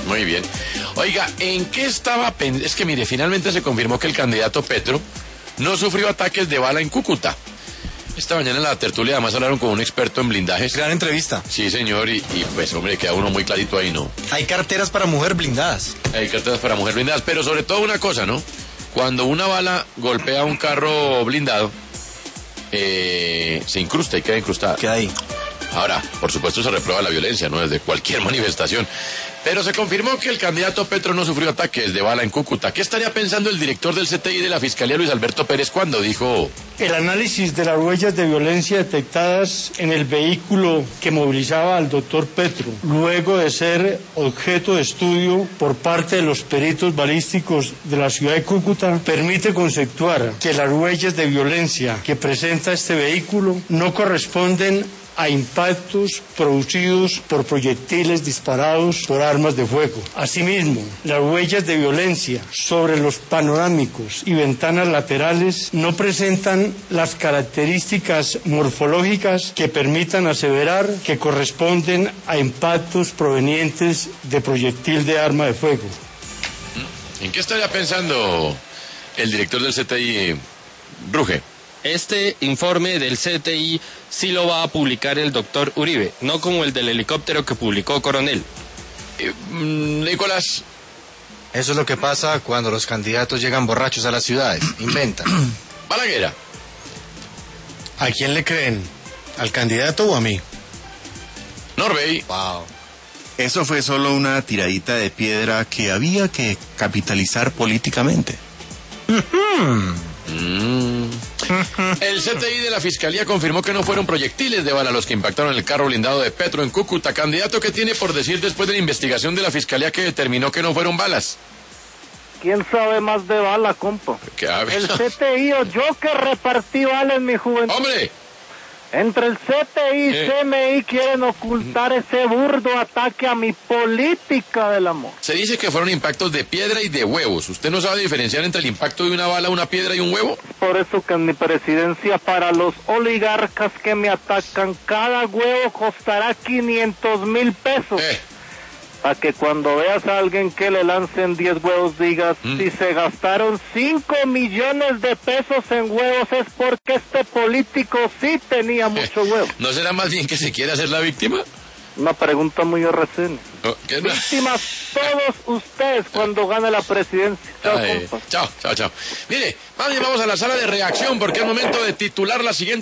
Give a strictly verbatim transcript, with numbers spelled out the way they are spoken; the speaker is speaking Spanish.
Muy bien. Oiga, ¿en qué estaba pensando? Es que mire, finalmente se confirmó que el candidato Petro no sufrió ataques de bala en Cúcuta. Esta mañana en la tertulia además hablaron con un experto en blindajes. Gran entrevista. Sí, señor, y, y pues hombre, queda uno muy clarito ahí, ¿no? Hay carteras para mujer blindadas. Hay carteras para mujer blindadas, pero sobre todo una cosa, ¿no? Cuando una bala golpea un carro blindado, eh, se incrusta y queda incrustada. Queda ahí. Ahora, por supuesto se reprueba la violencia, ¿no? Desde cualquier manifestación. Pero se confirmó que el candidato Petro no sufrió ataques de bala en Cúcuta. ¿Qué estaría pensando el director del C T I de la Fiscalía, Luis Alberto Pérez, cuando dijo... El análisis de las huellas de violencia detectadas en el vehículo que movilizaba al doctor Petro, luego de ser objeto de estudio por parte de los peritos balísticos de la ciudad de Cúcuta, permite conceptuar que las huellas de violencia que presenta este vehículo no corresponden a impactos producidos por proyectiles disparados por armas de fuego. Asimismo, las huellas de violencia sobre los panorámicos y ventanas laterales no presentan las características morfológicas que permitan aseverar que corresponden a impactos provenientes de proyectil de arma de fuego. ¿En qué estaría pensando el director del C T I, Ruge? Este informe del C T I sí lo va a publicar el doctor Uribe, no como el del helicóptero que publicó Coronel. Eh, Nicolás. Eso es lo que pasa cuando los candidatos llegan borrachos a las ciudades. Inventan. Balaguer. ¿A quién le creen? ¿Al candidato o a mí? Norbey. Wow. Eso fue solo una tiradita de piedra que había que capitalizar políticamente. Mm. El C T I de la Fiscalía confirmó que no fueron proyectiles de bala los que impactaron el carro blindado de Petro en Cúcuta. Candidato, ¿qué tiene por decir después de la investigación de la Fiscalía que determinó que no fueron balas? ¿Quién sabe más de bala, compa? ¿Qué, a ver? ¿El C T I o yo que repartí balas en mi juventud? ¡Hombre! Entre el C T I y ¿Qué? C M I quieren ocultar ese burdo ataque a mi política del amor. Se dice que fueron impactos de piedra y de huevos. ¿Usted no sabe diferenciar entre el impacto de una bala, una piedra y un huevo? Por eso que en mi presidencia, para los oligarcas que me atacan, cada huevo costará quinientos mil pesos. Eh. Para que cuando veas a alguien que le lancen diez huevos digas, ¿Mm? si se gastaron cinco millones de pesos en huevos es porque este político sí tenía mucho huevo. ¿No será más bien que se quiere hacer la víctima? Una pregunta muy R C N. No, ¿qué no? Víctimas todos ustedes cuando gane la presidencia. Chao, Ay, compa. chao, chao, chao. Mire, más bien vamos a la sala de reacción porque es momento de titular la siguiente.